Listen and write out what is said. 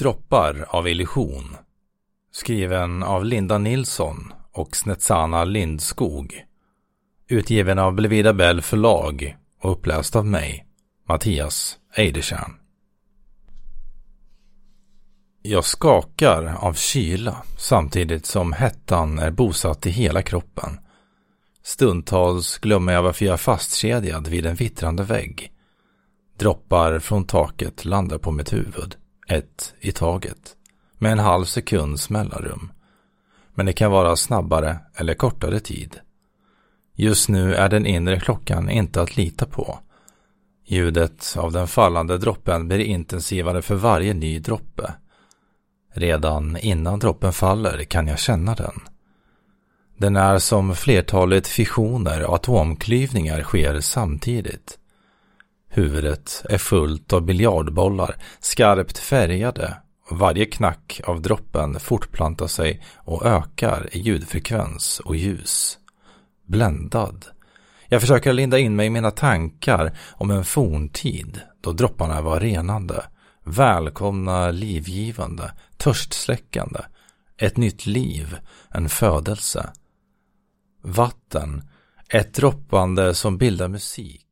Droppar av illusion. Skriven av Linda Nilsson och Snetsana Lindskog. Utgiven av Blevida Bell förlag och uppläst av mig, Mattias Eidertjärn. Jag skakar av kyla samtidigt som hettan är bosatt i hela kroppen. Stundtals glömmer jag varför jag är fastkedjad vid en vittrande vägg. Droppar från taket landar på mitt huvud, ett i taget, med en halv sekunds mellanrum. Men det kan vara snabbare eller kortare tid. Just nu är den inre klockan inte att lita på. Ljudet av den fallande droppen blir intensivare för varje ny droppe. Redan innan droppen faller kan jag känna den. Den är som flertalet fissioner och atomklyvningar sker samtidigt. Huvudet är fullt av biljardbollar, skarpt färgade, och varje knack av droppen fortplantar sig och ökar i ljudfrekvens och ljus. Bländad. Jag försöker linda in mig i mina tankar om en forntid då dropparna var renande, välkomna, livgivande, törstsläckande, ett nytt liv, en födelse. Vatten, ett droppande som bildar musik.